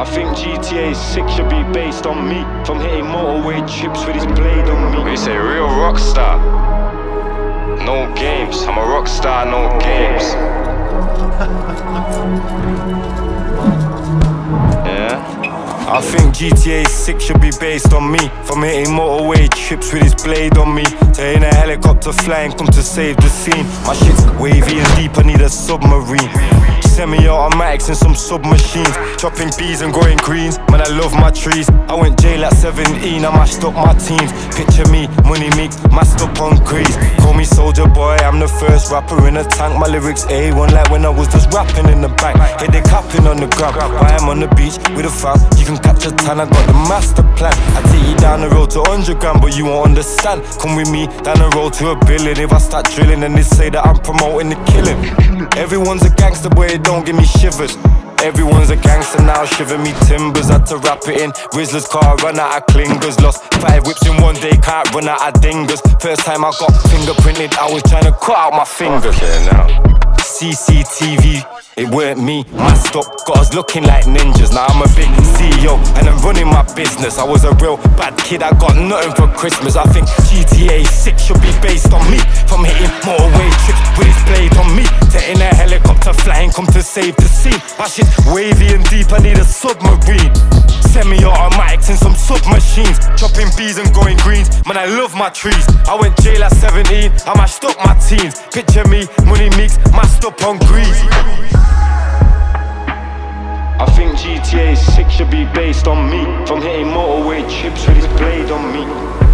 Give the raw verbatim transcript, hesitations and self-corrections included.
I think G T A six should be based on me, from hitting motorway trips with his blade on me. We say real rock star, no games. I'm a rock star, no games. Yeah. I think G T A six should be based on me, from hitting motorway trips with his blade on me, to in a helicopter flying, come to save the scene. My shit's wavy and deep, I need a submarine. Semi-automatics and some submachines, chopping bees and growing greens. Man, I love my trees. I went jail at seventeen, I mashed up my teens. Picture me, money mix, masked up on grease. Call me soldier boy, I'm the first rapper in a tank. My lyrics A one like when I was just rapping in the bank. Hit the capping on the grab, while I'm on the beach with a fam. You can catch a tan, I got the master plan. I take you down the road to one hundred grand, but you won't understand. Come with me down the road to a billion. If I start drilling, then they say that I'm promoting the killing. Everyone's a gangster, boy, it don't give me shivers. Everyone's a gangster now, shiver me timbers. Had to wrap it in Rizzler's car, run out of clingers. Lost five whips in one day, can't run out of dingers. First time I got fingerprinted, I was trying to cut out my fingers. Okay, now C C T V, it weren't me, masked up, got us looking like ninjas. Now I'm a big C E O and I'm running my business. I was a real bad kid, I got nothing for Christmas. I think G T A six should be based on me, from hitting motorway trips with his blade on me, to in a helicopter flying, come to save the scene. My shit's wavy and deep, I need a submarine. Semi-automatics and some submachines, chopping bees and growing greens. Man, I love my trees. I went jail at seventeen, I mashed up my teens. Picture me, money mix, masked up on grease. I think G T A six should be based on me, from hitting motorway trips with his blade on me.